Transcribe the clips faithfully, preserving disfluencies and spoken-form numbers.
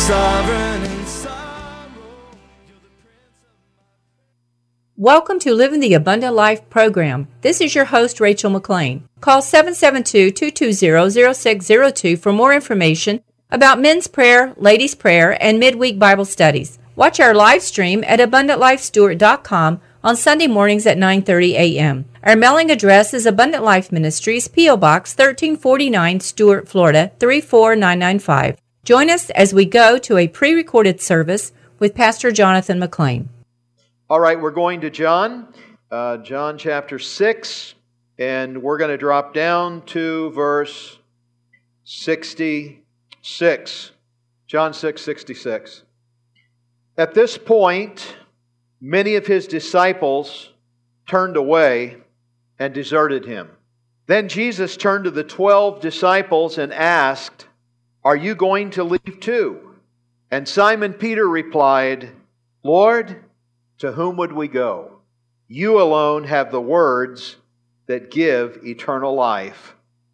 sovereign in sorrow. Welcome to Living the Abundant Life program. This is your host, Rachel McLean. Call seven seven two, two two zero, zero six zero two for more information about men's prayer, ladies' prayer, and midweek Bible studies. Watch our live stream at abundant life stewart dot com on Sunday mornings at nine thirty a.m. Our mailing address is Abundant Life Ministries, P O. Box thirteen forty-nine, Stuart, Florida, three four nine nine five. Join us as we go to a pre-recorded service with Pastor Jonathan McLean. All right, we're going to John, uh, John chapter six, and we're going to drop down to verse sixty-six. John six, sixty-six. At this point, many of his disciples turned away and deserted him. Then Jesus turned to the twelve disciples and asked, "Are you going to leave too?" And Simon Peter replied, "Lord, to whom would we go? You alone have the words that give eternal life.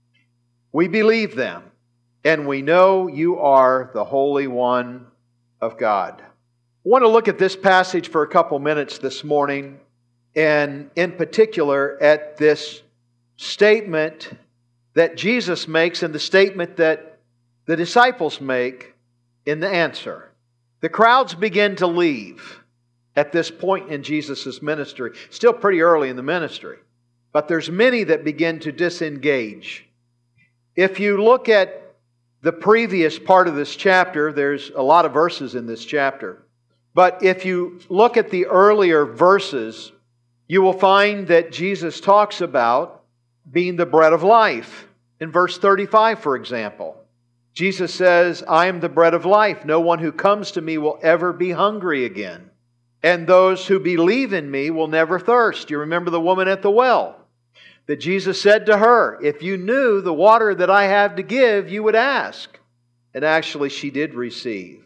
We believe them, and we know you are the Holy One of God." I want to look at this passage for a couple minutes this morning, and in particular at this statement that Jesus makes and the statement that the disciples make in the answer. The crowds begin to leave at this point in Jesus' ministry. Still pretty early in the ministry. But there's many that begin to disengage. If you look at the previous part of this chapter, there's a lot of verses in this chapter. But if you look at the earlier verses, you will find that Jesus talks about being the bread of life. In verse thirty-five, for example, Jesus says, "I am the bread of life. No one who comes to me will ever be hungry again. And those who believe in me will never thirst." You remember the woman at the well, that Jesus said to her, "If you knew the water that I have to give, you would ask." And actually she did receive.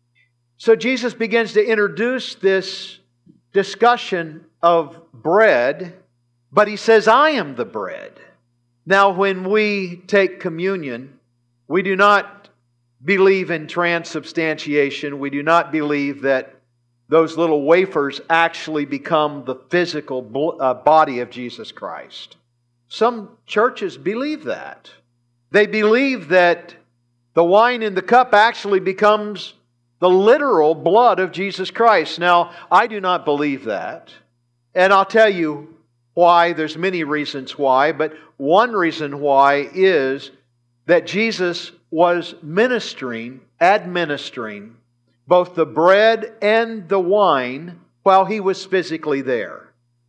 So Jesus begins to introduce this discussion of bread, but He says, "I am the bread." Now when we take communion, we do not believe in transubstantiation. We do not believe that those little wafers actually become the physical body of Jesus Christ. Some churches believe that. They believe that the wine in the cup actually becomes the literal blood of Jesus Christ. Now, I do not believe that. And I'll tell you why. There's many reasons why. But one reason why is that Jesus was ministering, administering both the bread and the wine while He was physically there.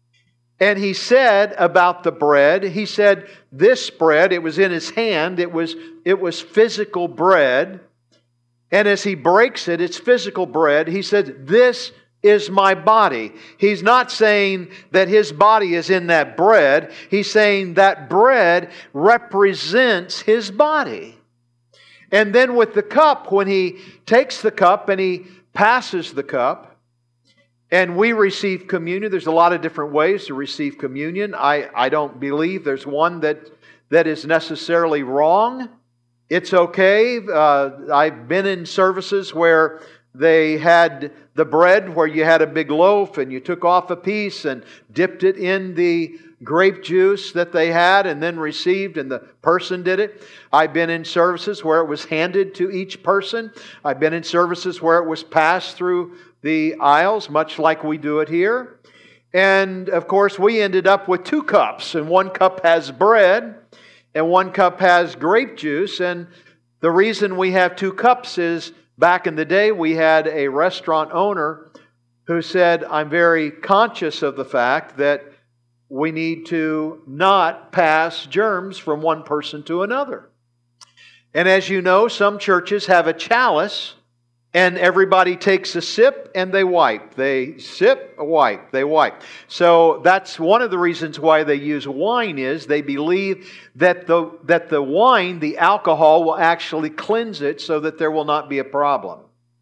And He said about the bread, He said, this bread, it was in His hand, it was, it was physical bread. And as He breaks it, it's physical bread. He said, "This is my body." He's not saying that His body is in that bread. He's saying that bread represents His body. And then with the cup, when He takes the cup and He passes the cup, and we receive communion, there's a lot of different ways to receive communion. I, I don't believe there's one that, that is necessarily wrong. It's okay. Uh, I've been in services where they had the bread where you had a big loaf and you took off a piece and dipped it in the grape juice that they had and then received, and the person did it. I've been in services where it was handed to each person. I've been in services where it was passed through the aisles, much like we do it here. And of course, we ended up with two cups, and one cup has bread and one cup has grape juice. And the reason we have two cups is back in the day we had a restaurant owner who said, "I'm very conscious of the fact that we need to not pass germs from one person to another." And as you know, some churches have a chalice and everybody takes a sip and they wipe. They sip, wipe, they wipe. So that's one of the reasons why they use wine, is they believe that the, that the wine, the alcohol, will actually cleanse it so that there will not be a problem.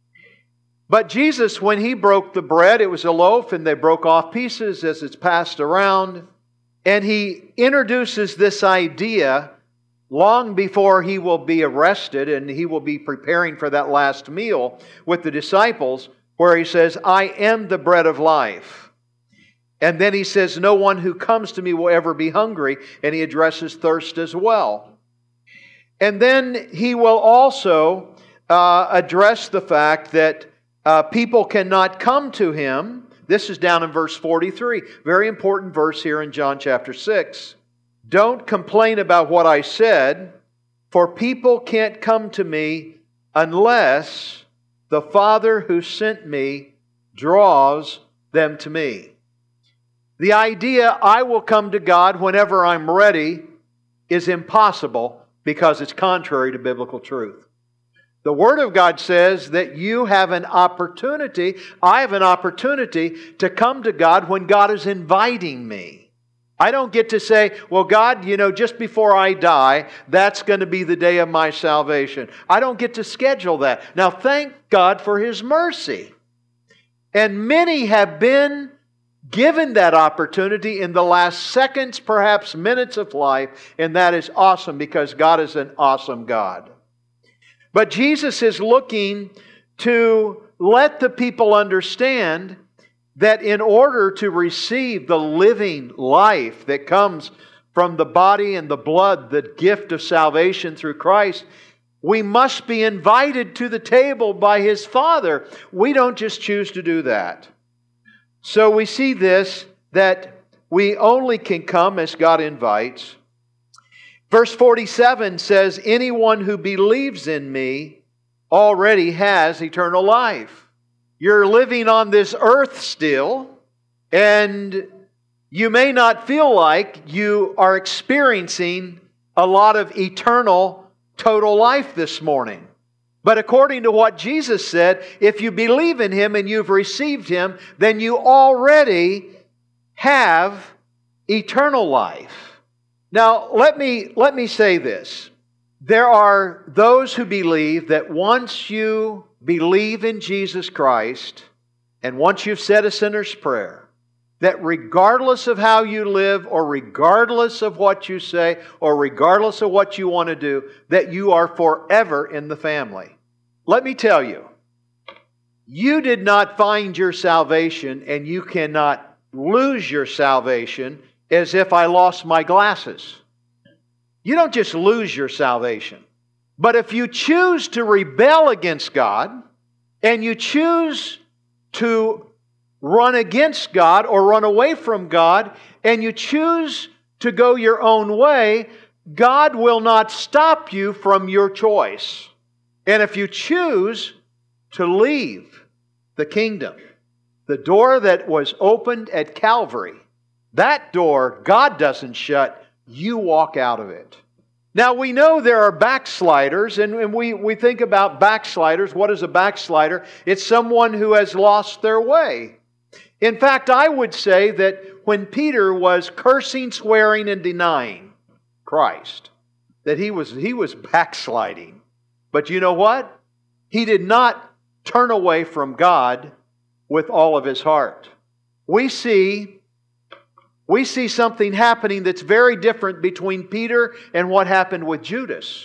But Jesus, when He broke the bread, it was a loaf and they broke off pieces as it's passed around. And He introduces this idea long before He will be arrested and He will be preparing for that last meal with the disciples, where He says, I am the bread of life. And then He says, no one who comes to me will ever be hungry, and He addresses thirst as well. And then He will also uh, address the fact that uh, people cannot come to Him. This is down in verse forty-three. Very important verse here in John chapter six. Don't complain about what I said, for people can't come to me unless the Father who sent me draws them to me. The idea, I will come to God whenever I'm ready, is impossible because it's contrary to biblical truth. The Word of God says that you have an opportunity, I have an opportunity to come to God when God is inviting me. I don't get to say, well, God, you know, just before I die, that's going to be the day of my salvation. I don't get to schedule that. Now, thank God for His mercy. And many have been given that opportunity in the last seconds, perhaps minutes of life, and that is awesome because God is an awesome God. But Jesus is looking to let the people understand that in order to receive the living life that comes from the body and the blood, the gift of salvation through Christ, we must be invited to the table by His Father. We don't just choose to do that. So we see this, that we only can come as God invites. Verse forty-seven says, anyone who believes in me already has eternal life. You're living on this earth still, and you may not feel like you are experiencing a lot of eternal, total life this morning. But according to what Jesus said, if you believe in Him and you've received Him, then you already have eternal life. Now, let me, let me say this. There are those who believe that once you believe in Jesus Christ, and once you've said a sinner's prayer, that regardless of how you live, or regardless of what you say, or regardless of what you want to do, that you are forever in the family. Let me tell you, you did not find your salvation, and you cannot lose your salvation as if I lost my glasses. You don't just lose your salvation. But if you choose to rebel against God, and you choose to run against God or run away from God, and you choose to go your own way, God will not stop you from your choice. And if you choose to leave the kingdom, the door that was opened at Calvary, that door God doesn't shut, you walk out of it. Now we know there are backsliders, and, and we, we think about backsliders. What is a backslider? It's someone who has lost their way. In fact, I would say that when Peter was cursing, swearing, and denying Christ, that he was, he was backsliding. But you know what? He did not turn away from God with all of his heart. We see, we see something happening that's very different between Peter and what happened with Judas.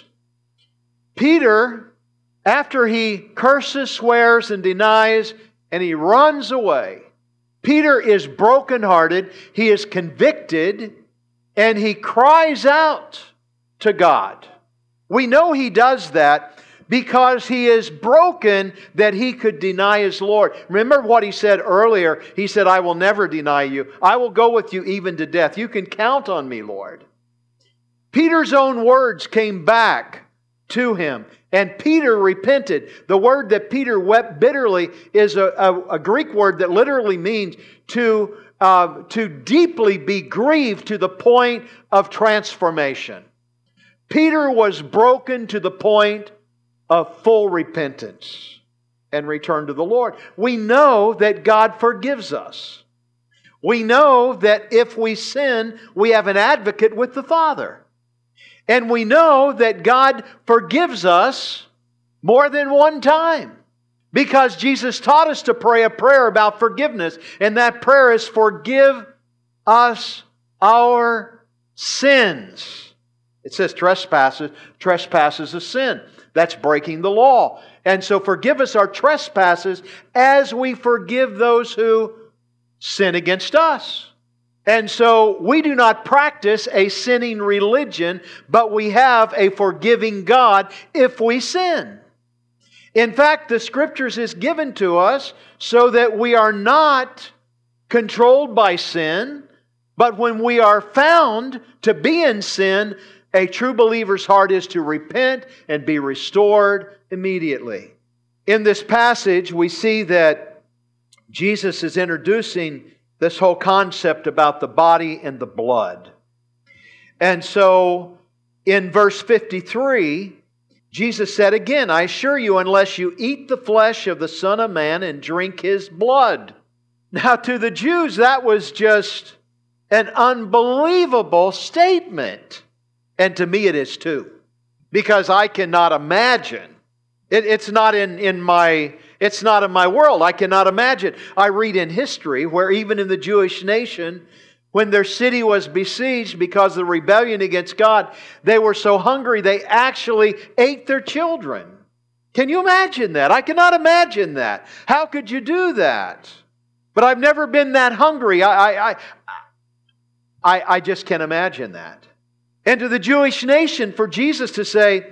Peter, after he curses, swears, and denies, and he runs away, Peter is brokenhearted, he is convicted, and he cries out to God. We know he does that because he is broken that he could deny his Lord. Remember what he said earlier. He said, I will never deny you. I will go with you even to death. You can count on me, Lord. Peter's own words came back to him, and Peter repented. The word that Peter wept bitterly is a, a, a Greek word that literally means to, uh, to deeply be grieved to the point of transformation. Peter was broken to the point of full repentance and return to the Lord. We know that God forgives us. We know that if we sin, we have an advocate with the Father. And we know that God forgives us more than one time, because Jesus taught us to pray a prayer about forgiveness, and that prayer is, forgive us our sins. It says trespasses. Trespasses is sin. That's breaking the law. And so forgive us our trespasses as we forgive those who sin against us. And so we do not practice a sinning religion, but we have a forgiving God if we sin. In fact, the Scriptures is given to us so that we are not controlled by sin, but when we are found to be in sin, a true believer's heart is to repent and be restored immediately. In this passage, we see that Jesus is introducing this whole concept about the body and the blood. And so, in verse fifty-three, Jesus said again, I assure you, unless you eat the flesh of the Son of Man and drink His blood. Now, to the Jews, that was just an unbelievable statement. And to me it is too. Because I cannot imagine. It, it's not in, in my it's not in my world. I cannot imagine. I read in history where even in the Jewish nation, when their city was besieged because of the rebellion against God, they were so hungry they actually ate their children. Can you imagine that? I cannot imagine that. How could you do that? But I've never been that hungry. I, I, I, I, I just can't imagine that. And to the Jewish nation, for Jesus to say,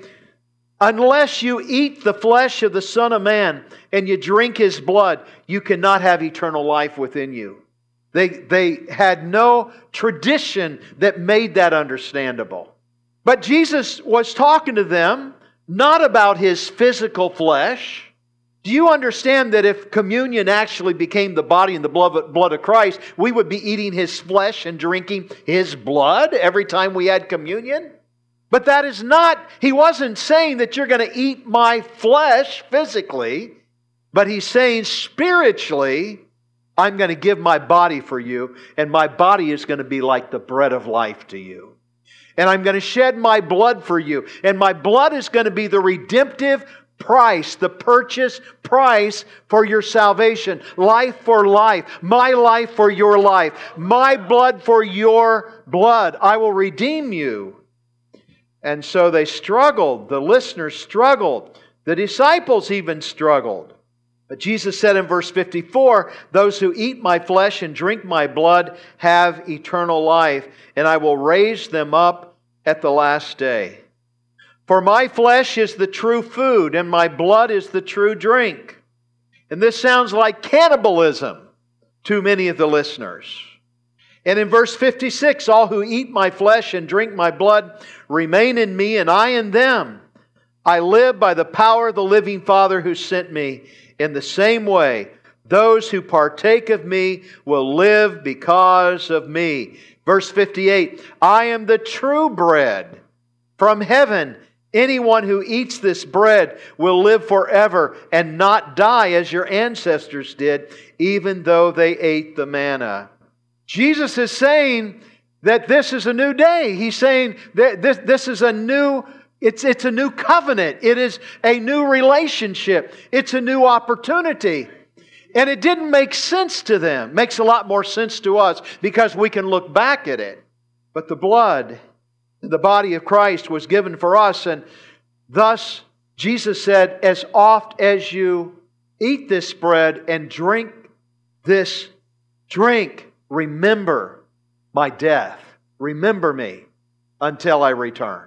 unless you eat the flesh of the Son of Man and you drink His blood, you cannot have eternal life within you. They, they had no tradition that made that understandable. But Jesus was talking to them not about His physical flesh. Do you understand that if communion actually became the body and the blood of Christ, we would be eating His flesh and drinking His blood every time we had communion? But that is not, He wasn't saying that you're going to eat my flesh physically, but He's saying spiritually, I'm going to give my body for you, and my body is going to be like the bread of life to you. And I'm going to shed my blood for you, and my blood is going to be the redemptive price, the purchase price for your salvation. Life for life. My life for your life. My blood for your blood. I will redeem you. And so they struggled. The listeners struggled. The disciples even struggled. But Jesus said in verse fifty-four, those who eat my flesh and drink my blood have eternal life, and I will raise them up at the last day. For my flesh is the true food, and my blood is the true drink. And this sounds like cannibalism to many of the listeners. And in verse fifty-six, all who eat my flesh and drink my blood remain in me, and I in them. I live by the power of the living Father who sent me. In the same way, those who partake of me will live because of me. Verse fifty-eight, I am the true bread from heaven. Anyone who eats this bread will live forever and not die as your ancestors did, even though they ate the manna. Jesus is saying that this is a new day. He's saying that this, this is a new, it's, it's a new covenant. It is a new relationship. It's a new opportunity. And it didn't make sense to them. It makes a lot more sense to us because we can look back at it. But the blood, the body of Christ was given for us, and thus Jesus said, as oft as you eat this bread and drink this drink, remember my death. Remember me until I return.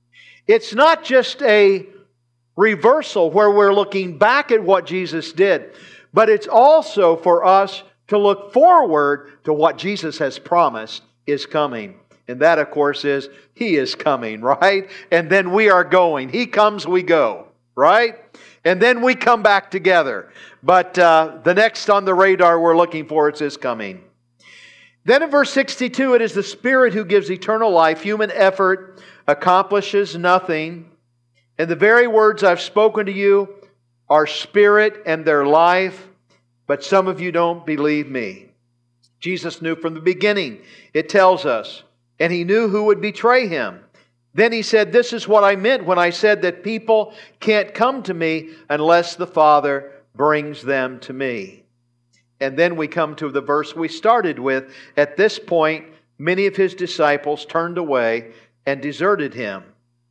It's not just a reversal where we're looking back at what Jesus did, but it's also for us to look forward to what Jesus has promised is coming. And that, of course, is He is coming, right? And then we are going. He comes, we go, right? And then we come back together. But uh, the next on the radar we're looking for is His coming. Then in verse sixty-two, it is the Spirit who gives eternal life. Human effort accomplishes nothing. And the very words I've spoken to you are spirit and their life, but some of you don't believe me. Jesus knew from the beginning, it tells us, and He knew who would betray Him. Then He said, this is what I meant when I said that people can't come to me unless the Father brings them to me. And then we come to the verse we started with. At this point, many of His disciples turned away and deserted Him.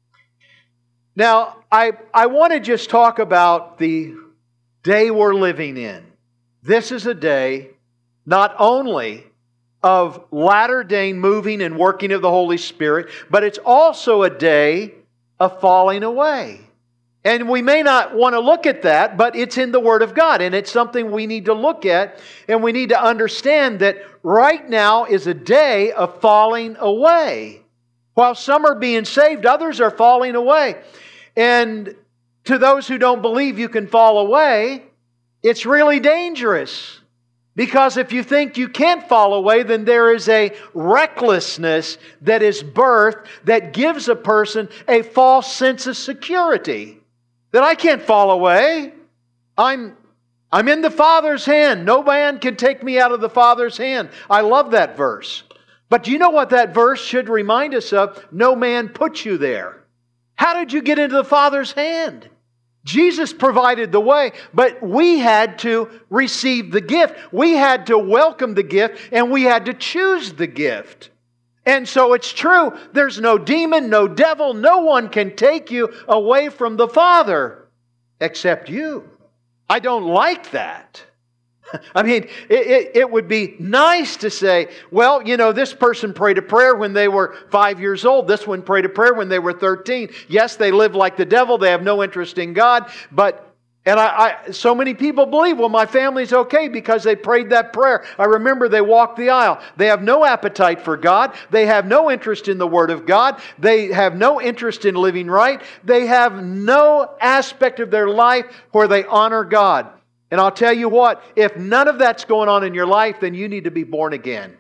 Now, I, I want to just talk about the day we're living in. This is a day not only of latter-day moving and working of the Holy Spirit, but it's also a day of falling away. And we may not want to look at that, but it's in the Word of God, and it's something we need to look at, and we need to understand that right now is a day of falling away. While some are being saved, others are falling away. And to those who don't believe you can fall away, it's really dangerous. Because if you think you can't fall away, then there is a recklessness that is birthed that gives a person a false sense of security. That I can't fall away. I'm, I'm in the Father's hand. No man can take me out of the Father's hand. I love that verse. But do you know what that verse should remind us of? No man put you there. How did you get into the Father's hand? Jesus provided the way, but we had to receive the gift. We had to welcome the gift, and we had to choose the gift. And so it's true, there's no demon, no devil, no one can take you away from the Father except you. I don't like that. I mean, it, it, it would be nice to say, well, you know, this person prayed a prayer when they were five years old. This one prayed a prayer when they were thirteen. Yes, they live like the devil. They have no interest in God. But, and I, I so many people believe, well, my family's okay because they prayed that prayer. I remember they walked the aisle. They have no appetite for God. They have no interest in the Word of God. They have no interest in living right. They have no aspect of their life where they honor God. And I'll tell you what, if none of that's going on in your life, then you need to be born again.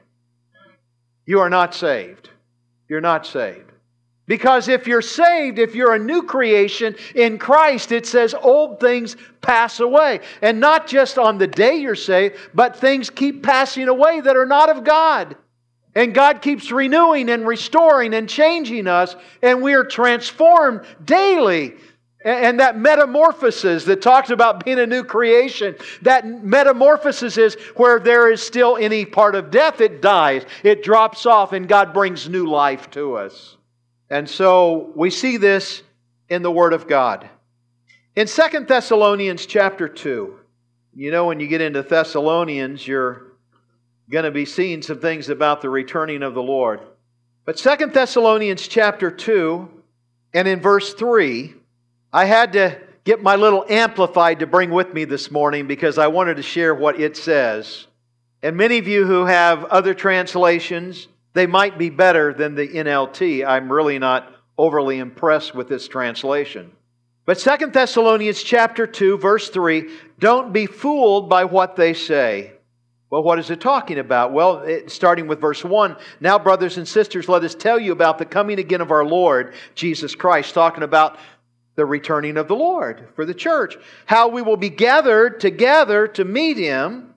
You are not saved. You're not saved. Because if you're saved, if you're a new creation in Christ, it says old things pass away. And not just on the day you're saved, but things keep passing away that are not of God. And God keeps renewing and restoring and changing us, and we are transformed daily. And that metamorphosis that talks about being a new creation, that metamorphosis is where there is still any part of death, it dies. It drops off and God brings new life to us. And so we see this in the Word of God. In Second Thessalonians chapter two, you know when you get into Thessalonians, you're going to be seeing some things about the returning of the Lord. But Second Thessalonians chapter two, and in verse three, I had to get my little Amplified to bring with me this morning because I wanted to share what it says. And many of you who have other translations, they might be better than the N L T. I'm really not overly impressed with this translation. But Second Thessalonians chapter two, verse three, don't be fooled by what they say. Well, what is it talking about? Well, it, starting with verse one, now brothers and sisters, let us tell you about the coming again of our Lord Jesus Christ, talking about the returning of the Lord for the church. How we will be gathered together to meet Him.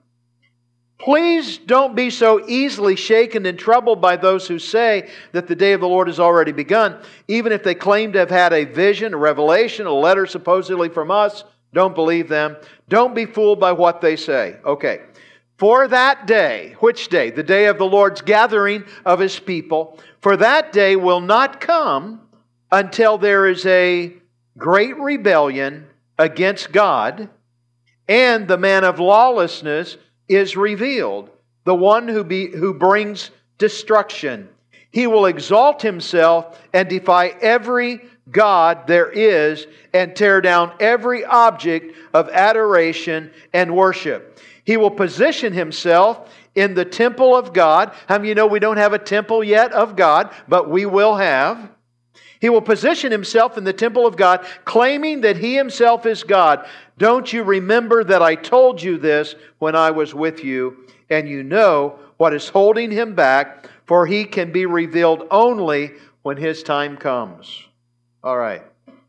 Please don't be so easily shaken and troubled by those who say that the day of the Lord has already begun. Even if they claim to have had a vision, a revelation, a letter supposedly from us, don't believe them. Don't be fooled by what they say. Okay. For that day, which day? The day of the Lord's gathering of His people. For that day will not come until there is a great rebellion against God, and the man of lawlessness is revealed, the one who be, who brings destruction. He will exalt himself and defy every god there is, and tear down every object of adoration and worship. He will position himself in the temple of God. How many of you know we don't have a temple yet of God, but we will have? He will position himself in the temple of God, claiming that He Himself is God. Don't you remember that I told you this when I was with you? And you know what is holding Him back, for He can be revealed only when His time comes. All right.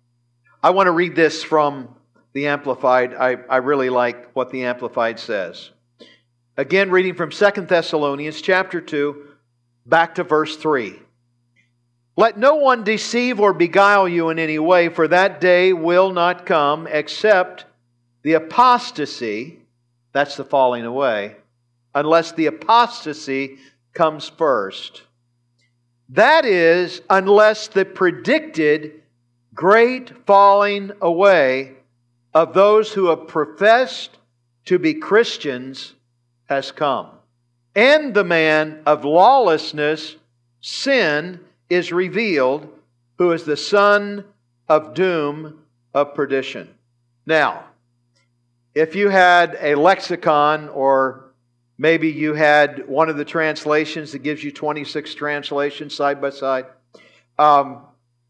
I want to read this from the Amplified. I, I really like what the Amplified says. Again, reading from Second Thessalonians chapter two, back to verse three. Let no one deceive or beguile you in any way, for that day will not come except the apostasy, that's the falling away, unless the apostasy comes first. That is, unless the predicted great falling away of those who have professed to be Christians has come. And the man of lawlessness, sin, is revealed, who is the son of doom, of perdition. Now, if you had a lexicon, or maybe you had one of the translations that gives you twenty-six translations side by side, um,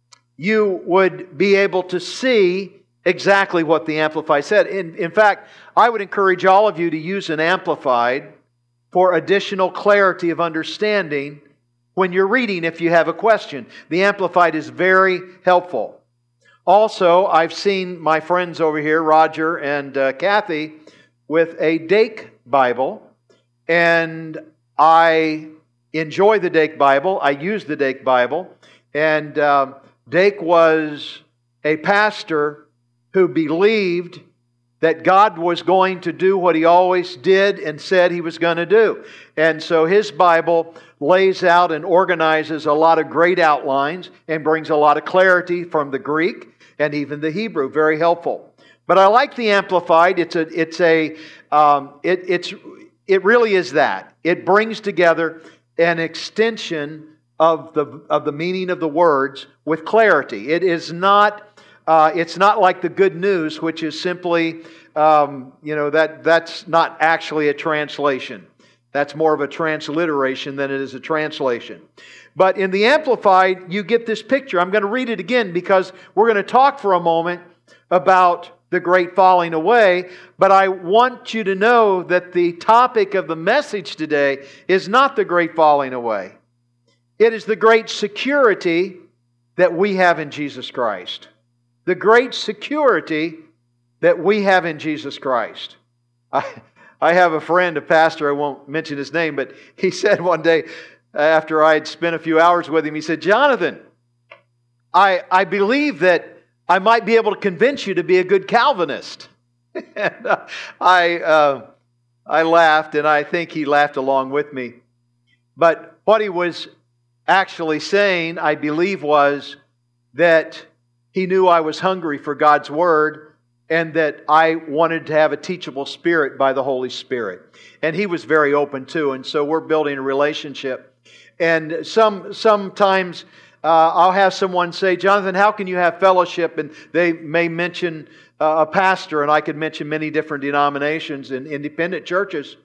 you would be able to see exactly what the Amplified said. In, in fact, I would encourage all of you to use an Amplified for additional clarity of understanding when you're reading if you have a question. The Amplified is very helpful. Also, I've seen my friends over here, Roger and uh, Kathy, with a Dake Bible, and I enjoy the Dake Bible. I use the Dake Bible, and uh, Dake was a pastor who believed that God was going to do what He always did and said He was going to do. And so his Bible lays out and organizes a lot of great outlines and brings a lot of clarity from the Greek and even the Hebrew. Very helpful. But I like the Amplified. It's a, it's a, um, it, it's, it really is that. It brings together an extension of the of the meaning of the words with clarity. It is not. Uh, it's not like the Good News, which is simply, um, you know, that that's not actually a translation. That's more of a transliteration than it is a translation. But in the Amplified, you get this picture. I'm going to read it again because we're going to talk for a moment about the great falling away. But I want you to know that the topic of the message today is not the great falling away. It is the great security that we have in Jesus Christ. The great security that we have in Jesus Christ. I, I have a friend, a pastor, I won't mention his name, but he said one day, after I had spent a few hours with him, he said, "Jonathan, I, I believe that I might be able to convince you to be a good Calvinist." And uh, I, uh, I laughed, and I think he laughed along with me. But what he was actually saying, I believe, was that he knew I was hungry for God's Word and that I wanted to have a teachable spirit by the Holy Spirit. And he was very open too, and so we're building a relationship. And some sometimes uh, I'll have someone say, "Jonathan, how can you have fellowship?" And they may mention uh, a pastor, and I could mention many different denominations and independent churches.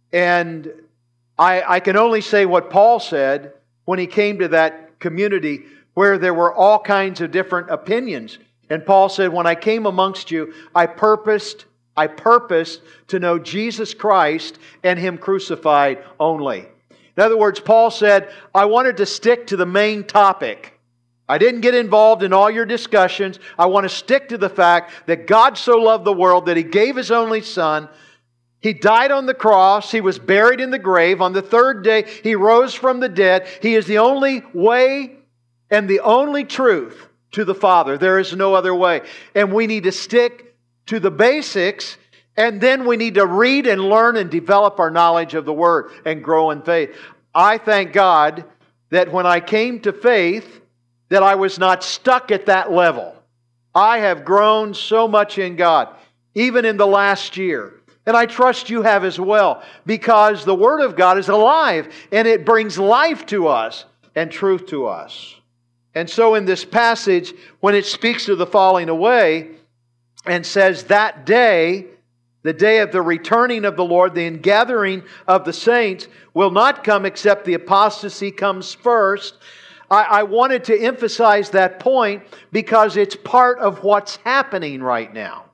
And I, I can only say what Paul said when he came to that community where there were all kinds of different opinions. And Paul said, "When I came amongst you, I purposed, I purposed to know Jesus Christ and Him crucified only." In other words, Paul said, I wanted to stick to the main topic. I didn't get involved in all your discussions. I want to stick to the fact that God so loved the world that He gave His only Son. He died on the cross. He was buried in the grave. On the third day, He rose from the dead. He is the only way and the only truth to the Father. There is no other way. And we need to stick to the basics, and then we need to read and learn and develop our knowledge of the Word and grow in faith. I thank God that when I came to faith, that I was not stuck at that level. I have grown so much in God, even in the last year. And I trust you have as well, because the Word of God is alive and it brings life to us and truth to us. And so in this passage, when it speaks to the falling away and says that day, the day of the returning of the Lord, the ingathering of the saints, will not come except the apostasy comes first. I, I wanted to emphasize that point because it's part of what's happening right now.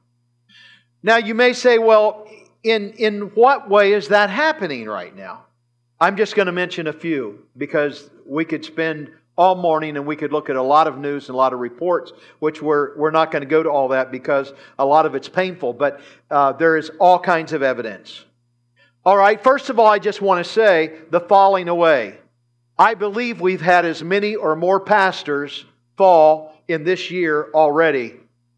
Now you may say, well, in, in what way is that happening right now? I'm just going to mention a few because we could spend all morning and we could look at a lot of news and a lot of reports, which we're, we're not going to go to all that because a lot of it's painful, but uh, there is all kinds of evidence. All right, first of all, I just want to say the falling away. I believe we've had as many or more pastors fall in this year already,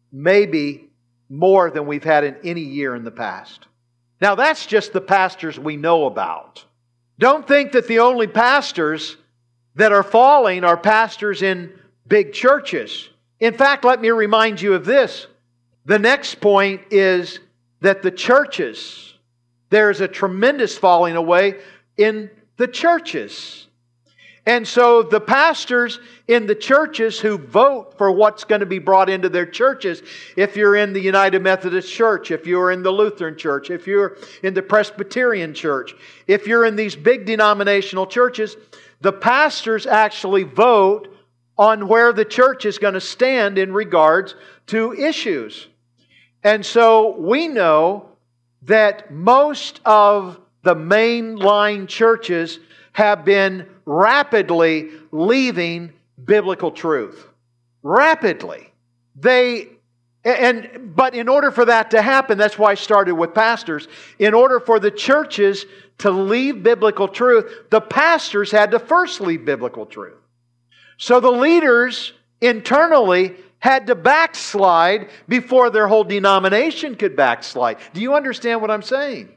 maybe more than we've had in any year in the past. Now that's just the pastors we know about. Don't think that the only pastors that are falling are pastors in big churches. In fact, let me remind you of this. The next point is that the churches, there is a tremendous falling away in the churches. And so the pastors in the churches who vote for what's going to be brought into their churches, if you're in the United Methodist Church, if you're in the Lutheran Church, if you're in the Presbyterian Church, if you're in these big denominational churches, the pastors actually vote on where the church is going to stand in regards to issues. And so we know that most of the mainline churches have been rapidly leaving biblical truth. Rapidly. They and but in order for that to happen, that's why I started with pastors. In order for the churches to leave biblical truth, the pastors had to first leave biblical truth. So the leaders internally had to backslide before their whole denomination could backslide. Do you understand what I'm saying?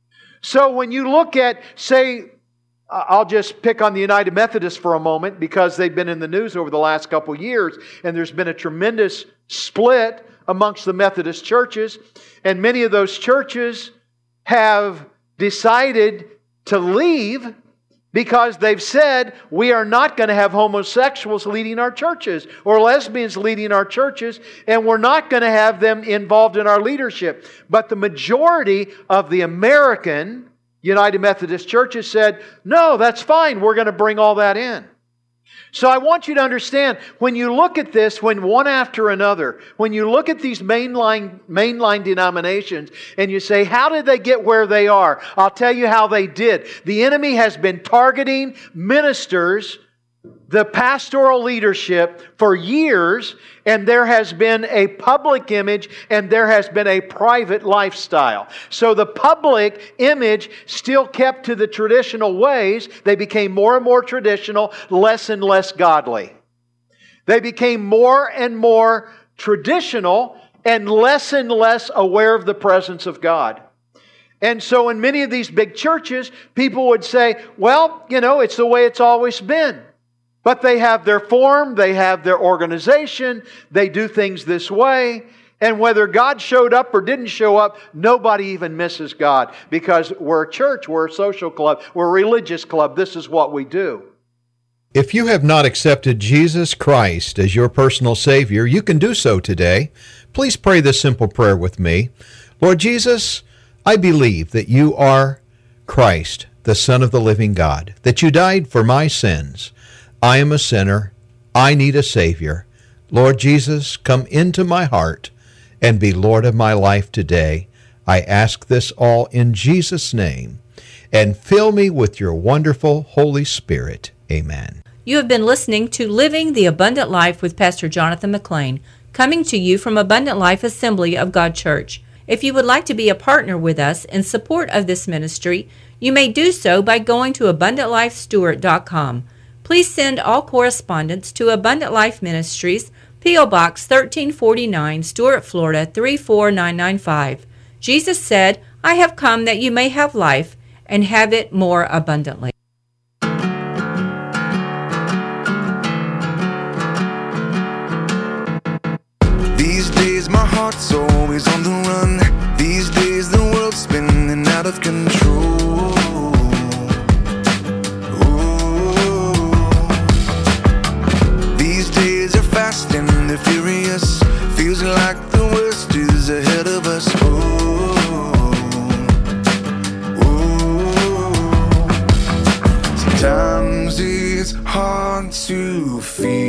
So when you look at, say, I'll just pick on the United Methodists for a moment because they've been in the news over the last couple of years, and there's been a tremendous split amongst the Methodist churches, and many of those churches have decided to leave because they've said, we are not going to have homosexuals leading our churches or lesbians leading our churches, and we're not going to have them involved in our leadership. But the majority of the American United Methodist churches said, no, that's fine, we're going to bring all that in. So I want you to understand, when you look at this, when one after another, when you look at these mainline, mainline denominations and you say, how did they get where they are? I'll tell you how they did. The enemy has been targeting ministers, the pastoral leadership, for years, and there has been a public image and there has been a private lifestyle. So the public image still kept to the traditional ways. They became more and more traditional, less and less godly. They became more and more traditional and less and less aware of the presence of God. And so in many of these big churches, people would say, well, you know, it's the way it's always been. But they have their form, they have their organization, they do things this way. And whether God showed up or didn't show up, nobody even misses God. Because we're a church, we're a social club, we're a religious club. This is what we do. If you have not accepted Jesus Christ as your personal Savior, you can do so today. Please pray this simple prayer with me. Lord Jesus, I believe that you are Christ, the Son of the living God, that you died for my sins. I am a sinner. I need a Savior. Lord Jesus, come into my heart and be Lord of my life today. I ask this all in Jesus' name. And fill me with your wonderful Holy Spirit. Amen. You have been listening to Living the Abundant Life with Pastor Jonathan McLean, coming to you from Abundant Life Assembly of God Church. If you would like to be a partner with us in support of this ministry, you may do so by going to abundant life stewart dot com. Please send all correspondence to Abundant Life Ministries, P O Box thirteen forty-nine, Stuart, Florida three four nine nine five. Jesus said, I have come that you may have life and have it more abundantly. These days my heart's always on the run. These days the world's spinning out of control. Fast and they're furious. Feels like the worst is ahead of us. Oh, oh. Sometimes it's hard to feel